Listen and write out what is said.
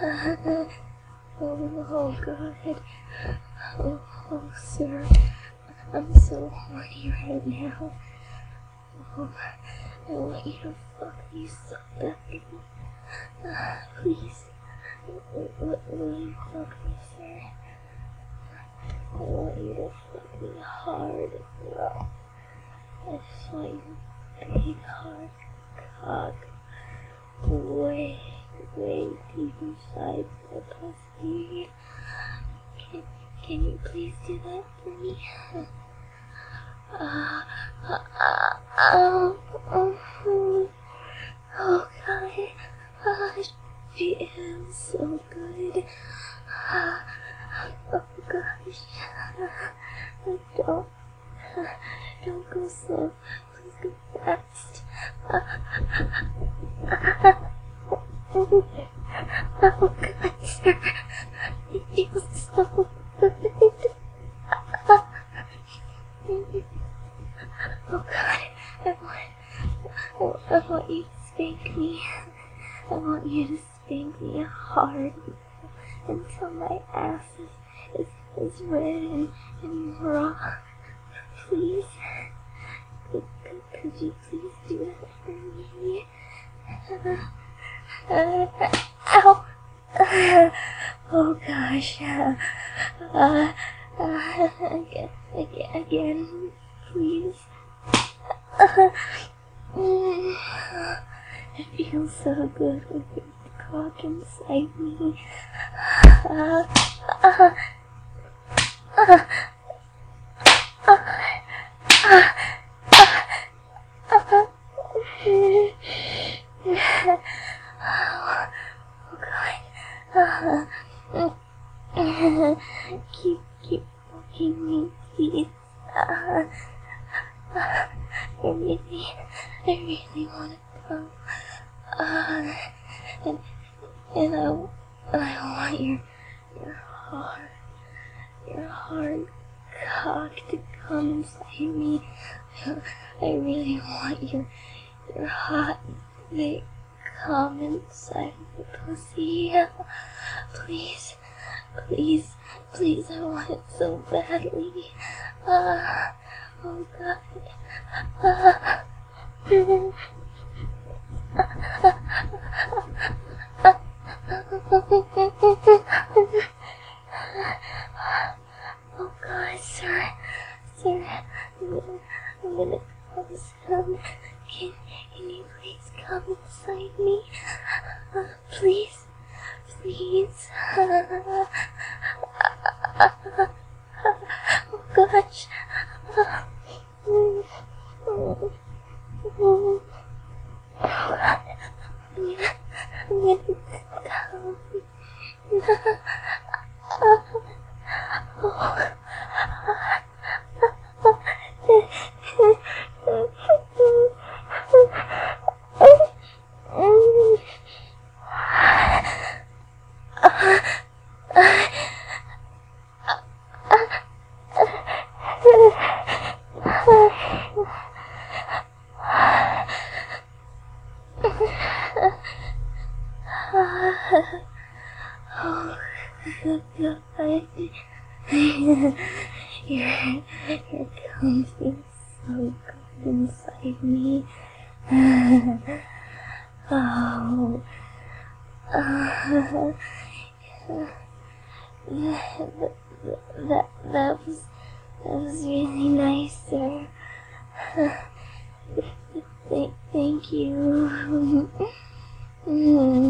Oh, God. Oh, sir. I'm so horny right now. Oh, I want you to fuck me so badly. Please. Will you fuck me, sir? I want you to fuck me hard and rough. I just want your big hard cock way deep inside my pussy. Can you please do that for me? Oh, God. It feels so good. Oh, gosh. Don't go slow. Please go fast. Oh, God, sir. It feels so good. Oh, God. I want you to spank me. I want you to spank me hard until my ass is red and raw. Please. Could you please do that for me? Ow! Oh, gosh. Again, please. It feels so good with your cock inside me. Oh, God. Keep fucking me, please. I really want to go. And I want your hard cock to come inside me. I really want your hot, thick cum inside the pussy. Please, I want it so badly. Oh, God. Oh, God, sir, I'm gonna come soon. Can you please come inside me? Please. Oh, gosh. Oh, God. I'm gonna come. Oh, God. Your cum feels so good inside me. Oh, that was really nice, sir. Thank you.